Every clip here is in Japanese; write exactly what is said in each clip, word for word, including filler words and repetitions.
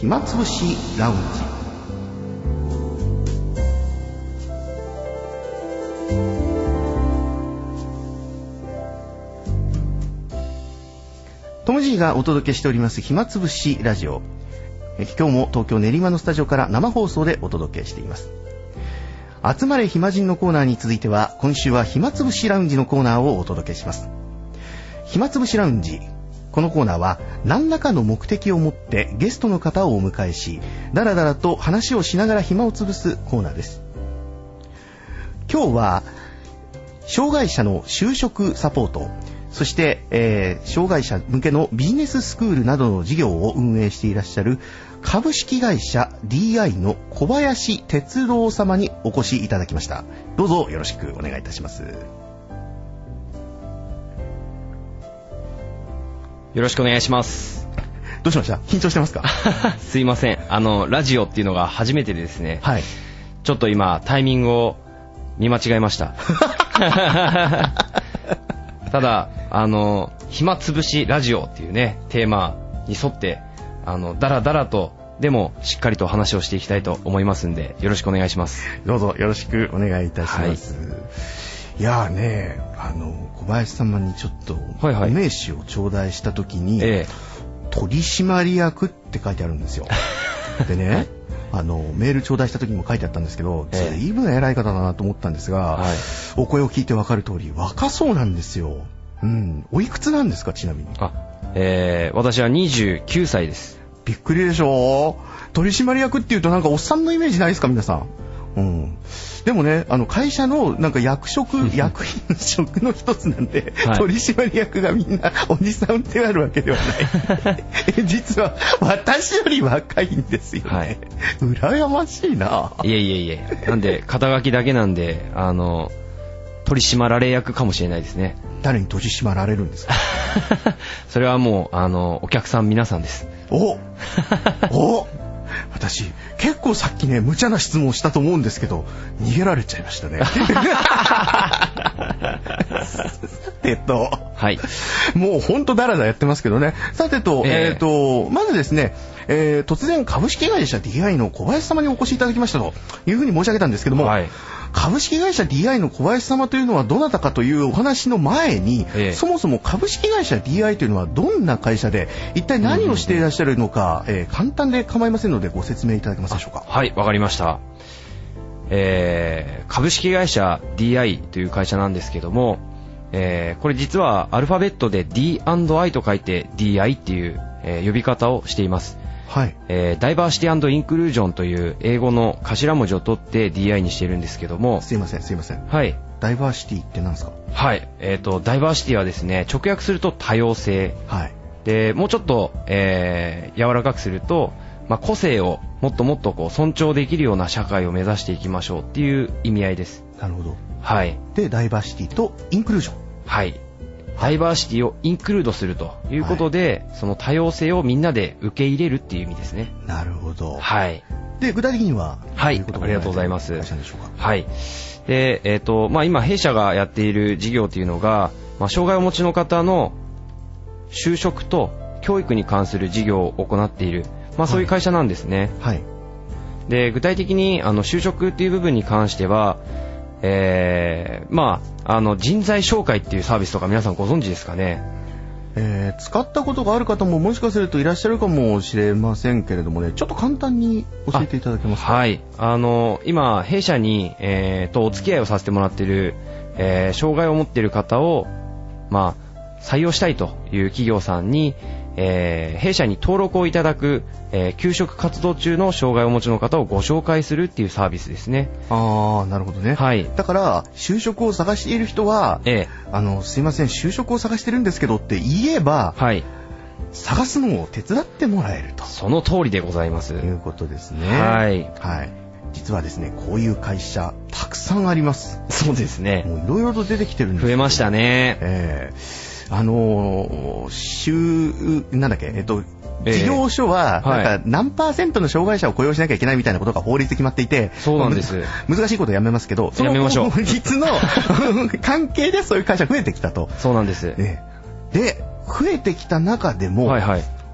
暇つぶしラウンジ。トム・ジーがお届けしております暇つぶしラジオ。え今日も東京練馬のスタジオから生放送でお届けしています。集まれ暇人のコーナーに続いては、今週は暇つぶしラウンジのコーナーをお届けします。暇つぶしラウンジ、このコーナーは何らかの目的を持ってゲストの方をお迎えし、だらだらと話をしながら暇をつぶすコーナーです。今日は障害者の就職サポート、そして、えー、障害者向けのビジネススクールなどの事業を運営していらっしゃる株式会社 ディーアイ の小林哲郎様にお越しいただきました。どうぞよろしくお願いいたします。 よろしくお願いします。 どうしました？緊張してますか？ すいません。あのラジオっていうのが初めてでですね、 はい、 ちょっと今タイミングを見間違えました。ただあの暇つぶしラジオっていうねテーマに沿ってあのだらだらとでもしっかりと話をしていきたいと思いますんで、よろしくお願いします。 どうぞよろしくお願いいたします。はい、いやーね、あの小林様にちょっとお名刺を頂戴した時に、はいはい、取締役って書いてあるんですよ。でね、あのメール頂戴した時にも書いてあったんですけど、 ええ、 随分偉い方だなと思ったんですが、はい、お声を聞いて分かる通り若そうなんですよ。うん、おいくつなんですか、ちなみに？ あ、えー、私はにじゅうきゅうさいです。 びっくりでしょ。取締役っていうとなんかおっさんのイメージないですか皆さん。うん、でもね、あの会社のなんか役職役員の職の一つなんで、はい、取締役がみんなおじさんってあるわけではない実は私より若いんですよね、はい、羨ましいな。 いえいえいえ、なんで肩書きだけなんであの取り締まられ役かもしれないですね。 誰に取り締まられるんですか？ それはもうあのお客さん皆さんです。 おお私結構さっきね無茶な質問をしたと思うんですけど逃げられちゃいましたね。さてと、はい、もうほんとだらだらやってますけどね。さてと、えー、えーとまずですね、えー、突然株式会社 ディーアイ の小林様にお越しいただきましたというふうに申し上げたんですけども、はい、株式会社 ディーアイ の小林様というのはどなたかというお話の前に、ええ、そもそも株式会社 ディーアイ というのはどんな会社で一体何をしていらっしゃるのか、うんうんうん、えー、簡単で構いませんのでご説明いただけますでしょうか？ はい、わかりました。えー、株式会社 ディーアイ という会社なんですけども、えー、これ実はアルファベットで ディーアンドアイ と書いて ディーアイ っていう、えー、呼び方をしています。はい、えー、ダイバーシティ&インクルージョンという英語の頭文字を取って ディーアイ にしているんですけども。 すいませんすいません。 はい。 ダイバーシティって何ですか？ はい。えっと、ダイバーシティはですね、直訳すると多様性。はい。で、もうちょっと、えー、柔らかくすると、まあ、個性をもっともっとこう尊重できるような社会を目指していきましょうっていう意味合いです。 なるほど。 はい。 で、ダイバーシティとインクルージョン。 はい。ダイバーシティをインクルードするということで、はい、その多様性をみんなで受け入れるっていう意味ですね。 なるほど。 はい。 で、具体的にははい、ありがとうございます。 会社でしょうか？ はい。で、えっと、まあ、今弊社がやっている事業というのが、まあ、障害をお持ちの方の就職と教育に関する事業を行っている、まあ、そういう会社なんですね。はい。で、具体的にあの就職っていう部分に関しては、えー、まあ、あの人材紹介っていうサービスとか皆さんご存知ですかね？ えー、使ったことがある方ももしかするといらっしゃるかもしれませんけれどもね、ちょっと簡単に教えていただけますか？ はい。あの今弊社に、えー、とお付き合いをさせてもらっている、えー、障害を持っている方を、まあ、採用したいという企業さんに、えー、弊社に登録をいただく、えー、求職活動中の障害をお持ちの方をご紹介するっていうサービスですね。 ああ、なるほどね。はい。だから就職を探している人は、ええ、あのすいません就職を探してるんですけどって言えば、はい、探すのを手伝ってもらえると。 その通りでございます。 ということですね。 はい。 はい。実はですね、こういう会社たくさんあります。 そうですね。 もういろいろと出てきてるんです。 増えましたね。 えーあのー、週なんだっけ、えっと事業所はなんか何パーセントの障害者を雇用しなきゃいけないみたいなことが法律で決まっていて、 そうなんです。 難しいことはやめますけど、 やめましょう。 法律の関係でそういう会社増えてきたと。 そうなんです。 ね、で増えてきた中でも、はいはい、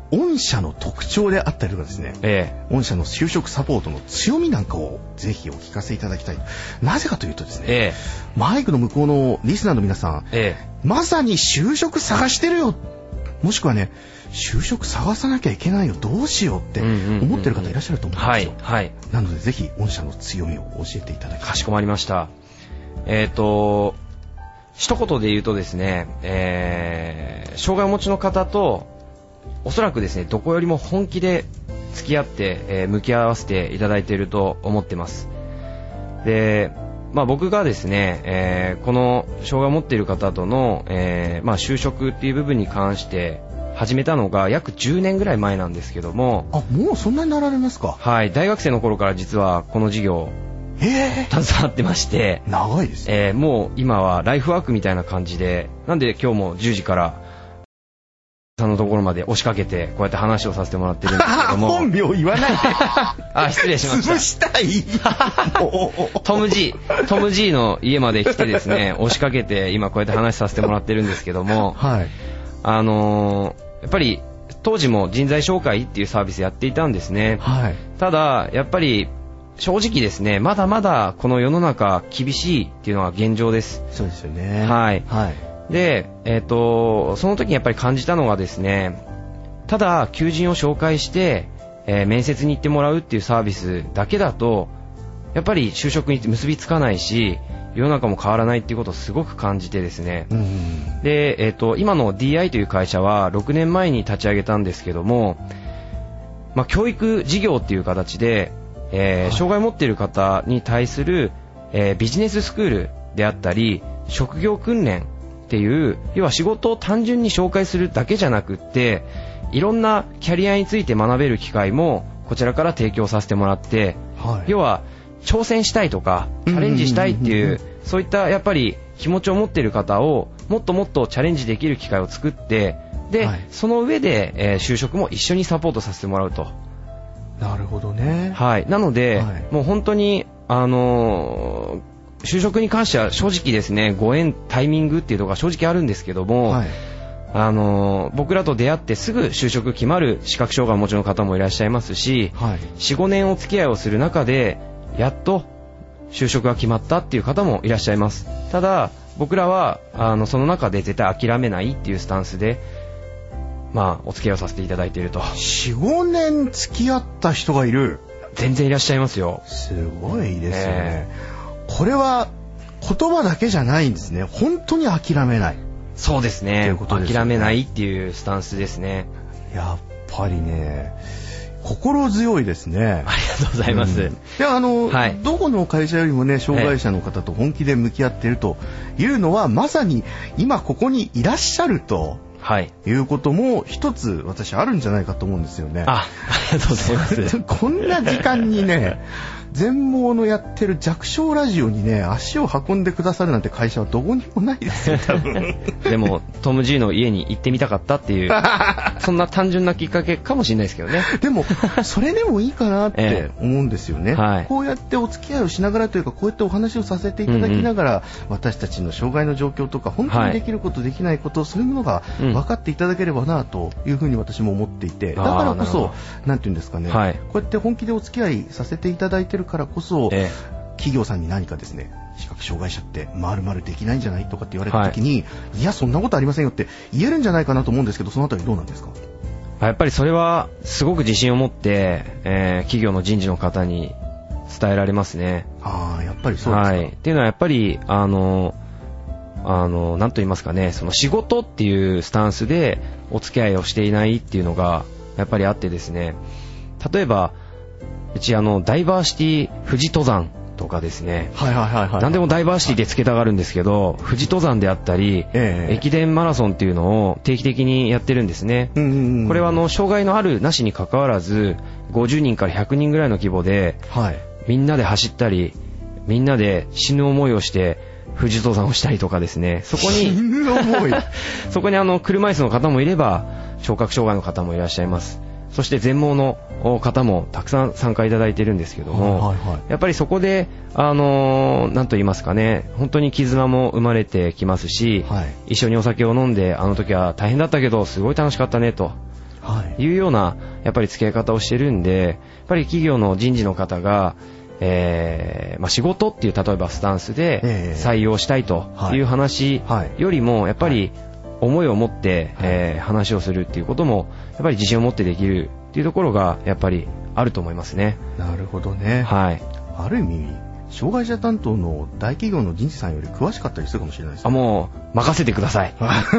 御社の特徴であったりとかですね、 ええ、 御社の就職サポートの強みなんかをぜひお聞かせいただきたい。なぜかというとですね、 ええ、 マイクの向こうのリスナーの皆さん、 ええ、 まさに就職探してるよ、もしくはね、就職探さなきゃいけないよ、どうしようって思ってる方いらっしゃると思うんですよ。 はい、はい。 なのでぜひ御社の強みを教えていただきたい。 かしこまりました。えっと、一言で言うとですね、えー、障害をお持ちの方とおそらくですね、どこよりも本気で付き合って、えー、向き合わせていただいていると思ってます。で、まあ僕がですね、えー、この障害を持っている方との、えー、まあ就職っていう部分に関して始めたのが約じゅうねんぐらい前なんですけども。 あ、もうそんなになられますか？ はい、大学生の頃から実はこの事業え携わってまして、 長いですね。 えー、もう今はライフワークみたいな感じで、なんで今日もじゅうじからさんのところまで押しかけてこうやって話をさせてもらってるんですけども本名言わないであ、失礼しました。 潰したいトム G トム G の家まで来てですね、押しかけて今こうやって話させてもらってるんですけども、 はい、 あのー、やっぱり当時も人材紹介っていうサービスやっていたんですね、 はい、 ただやっぱり正直ですね、まだまだこの世の中厳しいっていうのが現状です。 そうですよね。 はい、 はい。 で、えっと、その時にやっぱり感じたのがですね、ただ求人を紹介して、えー、面接に行ってもらうっていうサービスだけだと、やっぱり就職に結びつかないし、世の中も変わらないっていうことをすごく感じてですね。 うん、 で、えっと、今の ディーアイ という会社はろくねんまえに立ち上げたんですけども、まあ、教育事業っていう形で、えーはい、障害を持っている方に対する、えー、ビジネススクールであったり、職業訓練っていう、要は仕事を単純に紹介するだけじゃなくって、いろんなキャリアについて学べる機会もこちらから提供させてもらって、はい、要は挑戦したいとかチャレンジしたいっていう、そういったやっぱり気持ちを持っている方をもっともっとチャレンジできる機会を作って、で、はい、その上で、えー、就職も一緒にサポートさせてもらうと。 なるほどね。 はい。なので、はい、もう本当にあのー、就職に関しては正直ですね、ご縁タイミングっていうのが正直あるんですけども、はい、あのー、僕らと出会ってすぐ就職決まる視覚障害をお持ちの方もいらっしゃいますし、はい、よん、ごねんお付き合いをする中でやっと就職が決まったっていう方もいらっしゃいます。ただ僕らはあのその中で絶対諦めないっていうスタンスで、まあ、お付き合いをさせていただいていると。 よん、ごねん付き合った人がいる。全然いらっしゃいますよ。 すごいですよね、えー、これは言葉だけじゃないんですね。本当に諦めない。 そうですね、諦めないっていうスタンスですね。 やっぱりね、心強いですね。 ありがとうございます、うん、 であの、 はい、 どこの会社よりもね、障害者の方と本気で向き合っているというのは、まさに今ここにいらっしゃると、はい、いうことも一つ私あるんじゃないかと思うんですよね。 あ、ありがとうございます。 こんな時間にね、全盲のやってる弱小ラジオにね、足を運んでくださるなんて会社はどこにもないですよ、多分。 でもトム G の家に行ってみたかったっていうそんな単純なきっかけかもしれないですけどね。 でもそれでもいいかなって思うんですよね、ええ、はい、こうやってお付き合いをしながらというか、こうやってお話をさせていただきながら、うんうん、私たちの障害の状況とか本当にできること、はい、できないこと、そういうものが分かっていただければなというふうに私も思っていて、だからこそなんていうんですかね、はい、こうやって本気でお付き合いさせていただいてるからこそ、ええ、企業さんに何かですね、視覚障害者って丸々できないんじゃないとかって言われた時に、はい、いやそんなことありませんよって言えるんじゃないかなと思うんですけど、そのあたりどうなんですか？ やっぱりそれはすごく自信を持って、えー、企業の人事の方に伝えられますね。 ああ、やっぱりそうですか。はい、 っていうのはやっぱりあのあのなんと言いますかね、その仕事っていうスタンスでお付き合いをしていないっていうのがやっぱりあってですね、例えばうちあのダイバーシティ富士登山とかですね、はいはいはいはい、何でもダイバーシティでつけたがるんですけど、富士登山であったり、ええ、駅伝マラソンっていうのを定期的にやってるんですね、うんうんうん、これはあの障害のあるなしに関わらずごじゅうにんからひゃくにんぐらいの規模で、はい、みんなで走ったりみんなで死ぬ思いをして富士登山をしたりとかですね、そこにそこにあの車椅子の方もいれば聴覚障害の方もいらっしゃいます。そして全盲の方もたくさん参加いただいてるんですけども、はいはいはい、やっぱりそこであのー、なんと言いますかね、本当に絆も生まれてきますし、はい、一緒にお酒を飲んで、あの時は大変だったけどすごい楽しかったねと、 いうようなやっぱり付き合い方をしてるんで、やっぱり企業の人事の方が、えーまあ、仕事っていう例えばスタンスで採用したいという話よりもやっぱり思いを持って、えー、話をするっていうこともやっぱり自信を持ってできるっていうところがやっぱりあると思いますね。 なるほどね。 はい。 ある意味障害者担当の大企業の人事さんより詳しかったりするかもしれないですね。 あ、もう任せてください。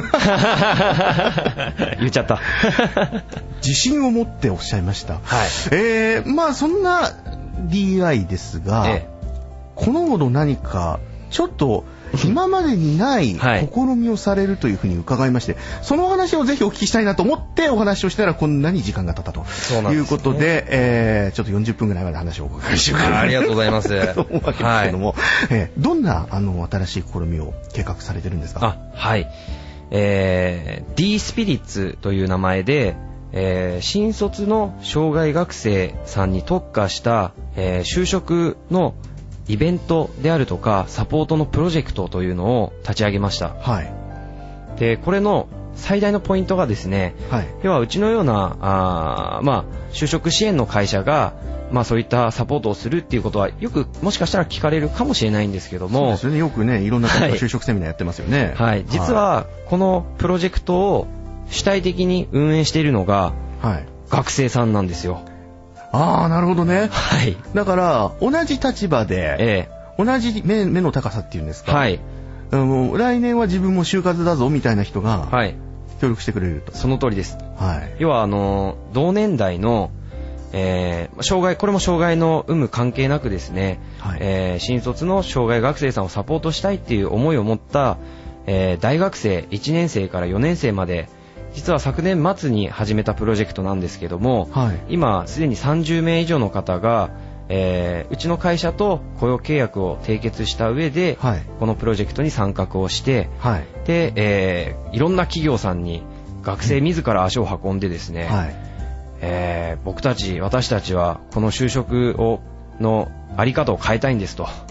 言っちゃった。 自信を持っておっしゃいました。 はい。 えー、まあそんな ディーアイ ですが、ええ、このほど何かちょっと今までにない試みをされるというふうに伺いまして、はい、その話をぜひお聞きしたいなと思ってお話をしたらこんなに時間が経ったということ で, で、ねえー、ちょっとよんじゅっぷんぐらいまで話をお伺いしようかなありがとうございますと思うわけですけども、はい、えー、どんなあの新しい試みを計画されてるんですか？ あ、はい、えー、D スピリッツという名前で、えー、新卒の障害学生さんに特化した、えー、就職のイベントであるとかサポートのプロジェクトというのを立ち上げました。 はい。 で、これの最大のポイントがですね、はい、要はうちのようなあ、まあ、就職支援の会社が、まあ、そういったサポートをするっていうことはよくもしかしたら聞かれるかもしれないんですけども、 そうですよね、よくね、いろんな方が就職セミナーやってますよね。 はい、はい、実はこのプロジェクトを主体的に運営しているのが、はい、学生さんなんですよ。 ああ、なるほどね。 はい。 だから同じ立場で、ええ、同じ 目, 目の高さっていうんですか。はい。あの来年は自分も就活だぞみたいな人が、はい、協力してくれると。 その通りです。 はい。 要はあの同年代の、えー、障害これも障害の有無関係なくですね、はい、えー、新卒の障害学生さんをサポートしたいっていう思いを持った、えー、大学生いちねん生からよねん生まで。実は昨年末に始めたプロジェクトなんですけども、はい、今すでにさんじゅうめい以上の方が、えー、うちの会社と雇用契約を締結した上で、はい、このプロジェクトに参画をして、はい、で、えー、いろんな企業さんに学生自ら足を運んでですね、はい、えー、僕たち私たちはこの就職をのあり方を変えたいんですと、はい、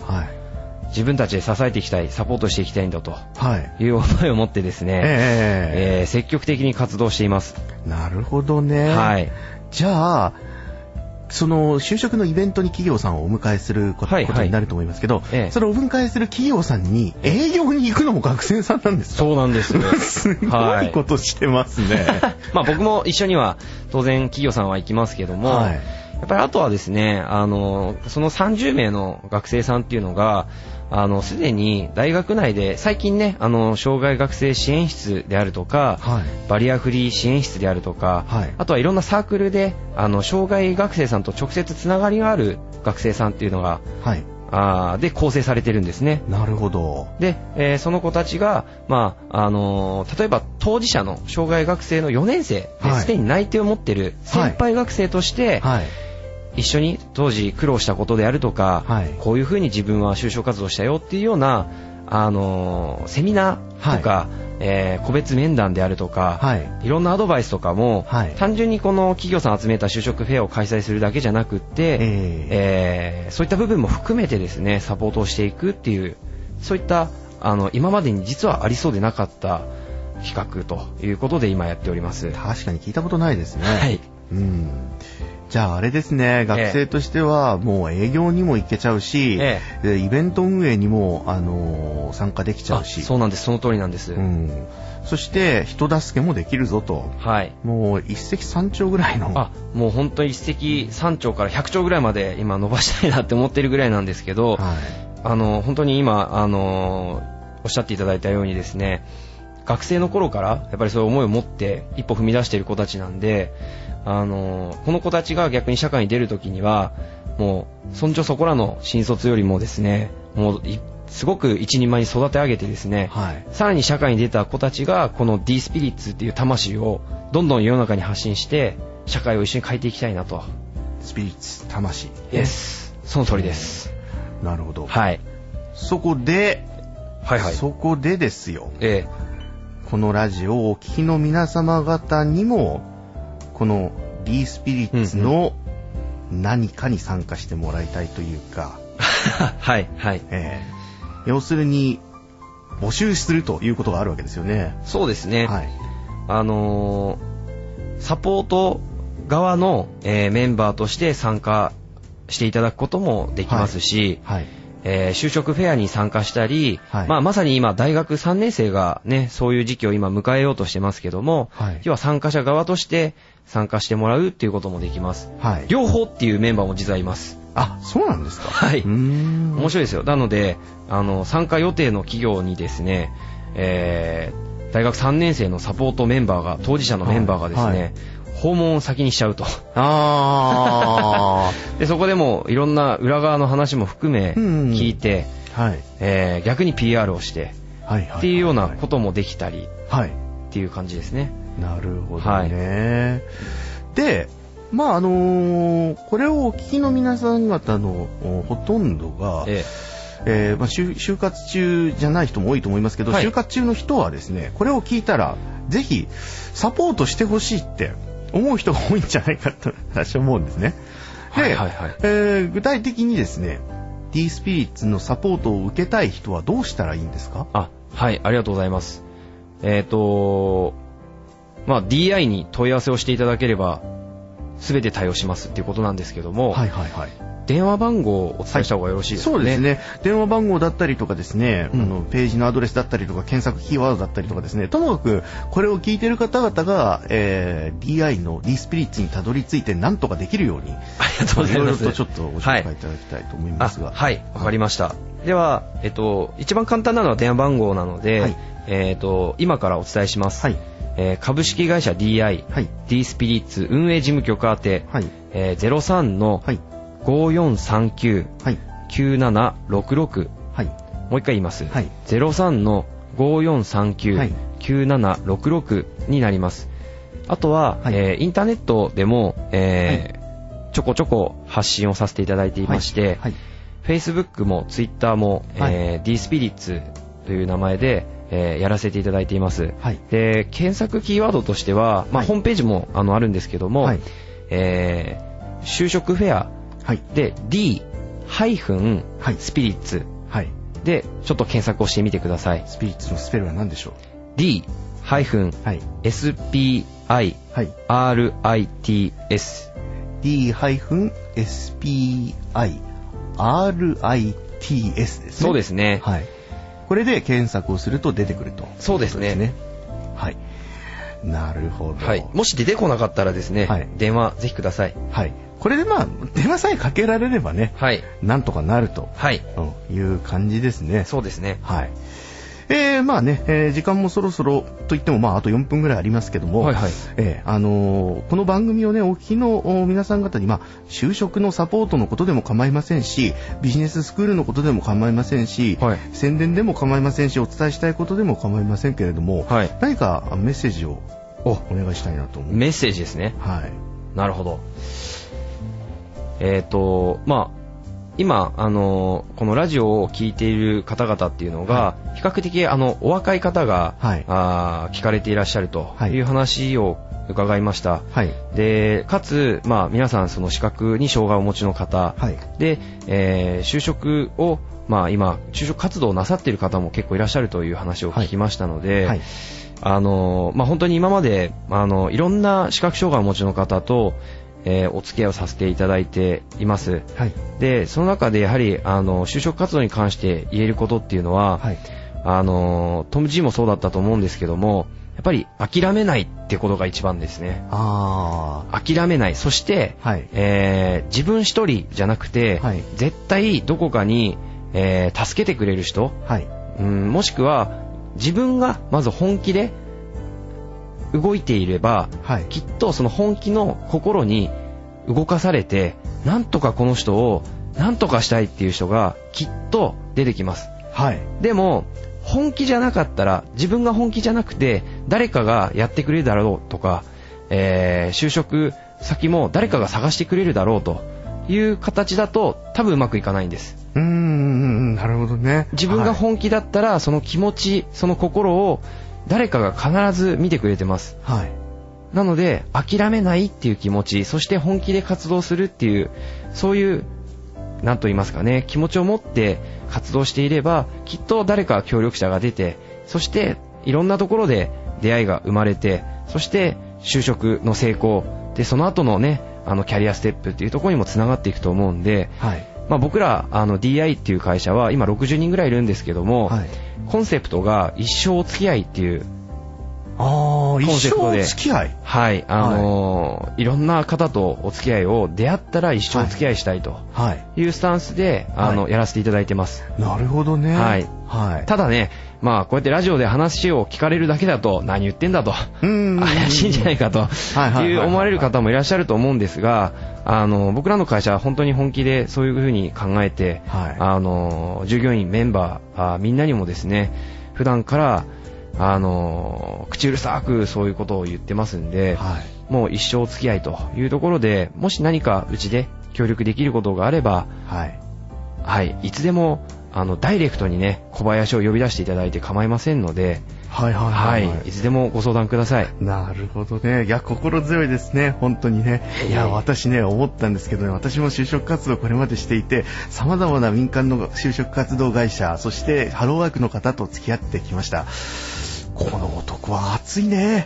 自分たちで支えていきたい、サポートしていきたいんだという思いを持ってですね、えーえー、積極的に活動しています。 なるほどね。はい。じゃあその就職のイベントに企業さんをお迎えすること、はいはい、ことになると思いますけど、ええ、それをお迎えする企業さんに営業に行くのも学生さんなんですか？ そうなんですよ。 すごいことしてますね。 はい、まあ僕も一緒には当然企業さんは行きますけども、はい、やっぱりあとはですね、あのそのさんじゅうめいの学生さんっていうのがあのすでに大学内で最近ね、あの障害学生支援室であるとか、はい、バリアフリー支援室であるとか、はい、あとはいろんなサークルであの障害学生さんと直接つながりがある学生さんっていうのが、はい、あで構成されてるんですね。 なるほど。 で、えー、その子たちが、まああのー、例えば当事者の障害学生のよねん生ですでに内定を持っている先輩学生として、はいはい、一緒に当時苦労したことであるとか、はい、こういうふうに自分は就職活動したよっていうような、あのー、セミナーとか、はい、えー、個別面談であるとか、はい、いろんなアドバイスとかも、はい、単純にこの企業さん集めた就職フェアを開催するだけじゃなくって、えーえー、そういった部分も含めてですねサポートをしていくっていうそういったあの今までに実はありそうでなかった企画ということで今やっております。 確かに聞いたことないですね。 はい、 うん、じゃああれですね、学生としてはもう営業にも行けちゃうし、ええ、イベント運営にも、あのー、参加できちゃうし。 そうなんです、その通りなんです、 うん、そして人助けもできるぞと、はい、もう一石三鳥ぐらいの、 あ、もう本当に一石三鳥から百鳥ぐらいまで今伸ばしたいなって思ってるぐらいなんですけど、はい、あの本当に今、あのー、おっしゃっていただいたようにですね、学生の頃からやっぱりそういう思いを持って一歩踏み出している子たちなんで、あのこの子たちが逆に社会に出るときにはもうそんじょそこらの新卒よりもですね、もうすごく一人前に育て上げてですね、はい、さらに社会に出た子たちがこの D スピリッツっていう魂をどんどん世の中に発信して社会を一緒に変えていきたいなと。 スピリッツ、魂。 です。その通りです。 なるほど。 はい。 そこで、 はいはい。 そこでですよ。 ええ。 このラジオをお聞きの皆様方にもこの D スピリッツの何かに参加してもらいたいというか、 うんうん、はいはい、 えー、要するに募集するということがあるわけですよね。 そうですね、はい、あのー、 サポート側の、えーメンバーとして参加していただくこともできますし、 はい。 えー就職フェアに参加したり、 はいまあ、まさに今大学さんねん生がね、そういう時期を今迎えようとしてますけども、 はい要は参加者側として参加してもらうっていうこともできます。 はい。 両方っていうメンバーも実はいます。 あ、そうなんですか。 はい。 うーん。 面白いですよ。なので、あの、参加予定の企業にですね、えー大学さんねん生のサポートメンバーが、当事者のメンバーがですね、 はいはい訪問を先にしちゃうと。 あで、そこでもいろんな裏側の話も含めうんうん聞いて、 ー。はい。 えー逆に ピーアール をして、 はいはい。 っていうようなこともできたりはい。 っていう感じですね。 なるほどね。で、まああのーこれをお聞きの皆さん方のおほとんどが、 ええーまあ、就就活中じゃない人も多いと思いますけど、 はい就活中の人はですね、これを聞いたらぜひサポートしてほしいって思う人が多いんじゃないかと私は思うんですね。で、 はいはいはいえー具体的にですね、D スピリッツのサポートを受けたい人はどうしたらいいんですか？ あ、はい、ありがとうございます。えっと、まあ ディーアイ に問い合わせをしていただければ全て対応しますっていうことなんですけども、 はいはいはい。 電話番号をお伝えした方がよろしいですかね。 そうですね。電話番号だったりとかですね、 うんあのページのアドレスだったりとか検索キーワードだったりとかですね、ともかくこれを聞いている方々が、えー、ディーアイ の D スピリッツにたどり着いて何とかできるように、 ありがとうございます。 ろいろとちょっとご紹介いただきたいと思いますが。 あ、はい、わかりました。では、えっと、一番簡単なのは電話番号なので、 はいえっと、今からお伝えします。 はい。 えー株式会社 ディーアイ、 はい。 D スピリッツ運営事務局宛て、 はい。 えー、ゼロさんのはい。 ごーよんさんきゅうはい。 きゅうななろくろく、 はい。 もう一回言います。 はい。 ゼロさんのごーよんさんきゅはいうきゅうななろくろくになります。あとは、 はいえーインターネットでも、えーちょこちょこ発信をさせていただいていまして、 はい。 Facebook も Twitter も、 はいえー D スピリッツという名前で、えーやらせていただいています。 はい。 で、検索キーワードとしては、まあはいホームページもあのあるんですけども、 はい。 えー就職フェアはい。 で D- はい。 スピリッツはい。 でちょっと検索をしてみてください。 スピリッツのスペルは何でしょう？ D- はい。 エスピーアイはい。 アールアイティーエス D-エスピーアイアールアイティーエス ですね。 そうですね。 はい。これで検索をすると出てくると。 そうですね。 そうですね。はい。なるほど。 はい。もし出てこなかったらですね、 はい電話ぜひください。 はい。これでまあ、電話さえかけられればね、 はい。 なんとかなると、 はい。 うん、いう感じですね。 そうですね。 はい。えー、まあね、えー時間もそろそろといってもまああとよんぷんぐらいありますけども、 はいはい。 えーあのーこの番組をねお聞きのお皆さん方に、まあ、就職のサポートのことでも構いませんし、ビジネススクールのことでも構いませんし、 はい。 宣伝でも構いませんし、お伝えしたいことでも構いませんけれども、 はい。 何かあメッセージをお、 お願いしたいなと思う。 メッセージですね。 はい。 なるほど。えっ、と、まあ、今、あのーこのラジオを聞いている方々っていうのが、比較的、あの、お若い方が、 はい。 あー聞かれていらっしゃるとはいいう話を伺いました。 はい。 で、かつ、まあ、皆さん、その資格に障害をお持ちの方、 はい。 で、えー就職を、まあ、今、就職活動をなさっている方も結構いらっしゃるという話を聞きましたので、 はい。 あの、まあ、本当に今まで、あの、いろんな視覚障害をお持ちの方と、えーお付き合いをさせていただいています。 はい。 で、その中でやはり、あの、就職活動に関して言えることっていうのは、 はい。 あの、トム・ジーもそうだったと思うんですけども、やっぱり諦めないってことが一番ですね。 あ諦めない。そして、 ー。はい。 えー自分一人じゃなくて、 はい。 絶対どこかに、えー助けてくれる人、 はい。 うん、もしくは自分がまず本気で動いていれば、 はい。 きっとその本気の心に動かされて、なんとかこの人をなんとかしたいっていう人がきっと出てきます。 はい。 でも本気じゃなかったら、自分が本気じゃなくて誰かがやってくれるだろうとか、えー就職先も誰かが探してくれるだろうという形だと多分うまくいかないんです。 うーん、なるほどね。 自分が本気だったら、その気持ち、その心を誰かが必ず見てくれてます。 はい。はい。 なので諦めないっていう気持ち、そして本気で活動するっていう、そういう何と言いますかね、気持ちを持って活動していれば、きっと誰か協力者が出て、そしていろんなところで出会いが生まれて、そして就職の成功で、その後のね、あのキャリアステップっていうところにもつながっていくと思うんで、はい、まあ、僕らあの ディーアイ っていう会社は今ろくじゅうにんぐらいいるんですけども、はい、コンセプトが一生お付き合いっていうあコンセプトで、一生お付き合い、 はい、あのーはい、いろんな方とお付き合いを出会ったら一生お付き合いしたいというスタンスで、はい、あの、はい、やらせていただいてます。 なるほどね。 はい。はい、ただね、まあこうやってラジオで話を聞かれるだけだと何言ってんだと、怪しいんじゃないかという思われる方もいらっしゃると思うんですが、あの僕らの会社は本当に本気でそういうふうに考えて、はい、あの従業員メンバーあみんなにもですね、普段からあの口うるさくそういうことを言ってますんで、はい、もう一生お付き合いというところで、もし何かうちで協力できることがあれば、はい、はい、いつでもあのダイレクトにね、小林を呼び出していただいて構いませんので、はいはいはい、はい、いつでもご相談ください。 なるほどね。いや、心強いですね、本当にね。いや、私ね、思ったんですけどね、私も就職活動これまでしていて、様々な民間の就職活動会社、そしてハローワークの方と付き合ってきました。この男は熱いね。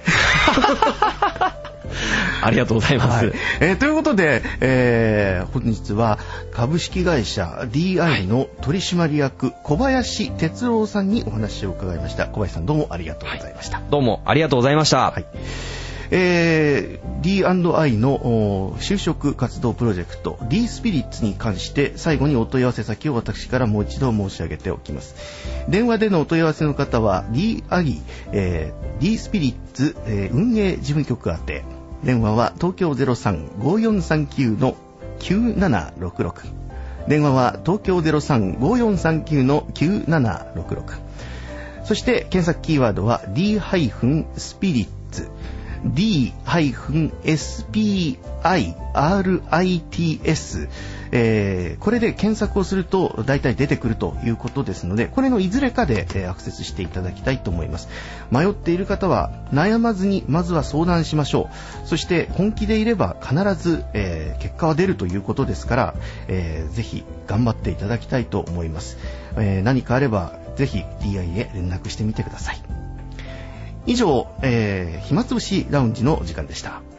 ありがとうございます。 はい、えー、ということで、えー、本日は株式会社 ディーアイ の取締役小林哲郎さんにお話を伺いました。小林さん、どうもありがとうございました。はい、 どうもありがとうございました。 はい、えー、ディーアンドアイ の就職活動プロジェクト D スピリッツに関して最後にお問い合わせ先を私からもう一度申し上げておきます。電話でのお問い合わせの方は ディーアイ、えー、D スピリッツ、えー、運営事務局宛て、電話は東京 ゼロさん ごーよんさんきゅう のきゅうななろくろく、電話は東京 ゼロさん ごーよんさんきゅう のきゅうななろくろく、そして検索キーワードは D- スピリッツ D- エスピーアイアールアイティーエス、えー、これで検索をすると大体出てくるということですので、これのいずれかで、えー、アクセスしていただきたいと思います。迷っている方は悩まずにまずは相談しましょう。そして本気でいれば必ず、えー、結果は出るということですから、えー、ぜひ頑張っていただきたいと思います。えー、何かあればぜひ ディーアイ へ連絡してみてください。以上、えー、暇つぶしラウンジの時間でした。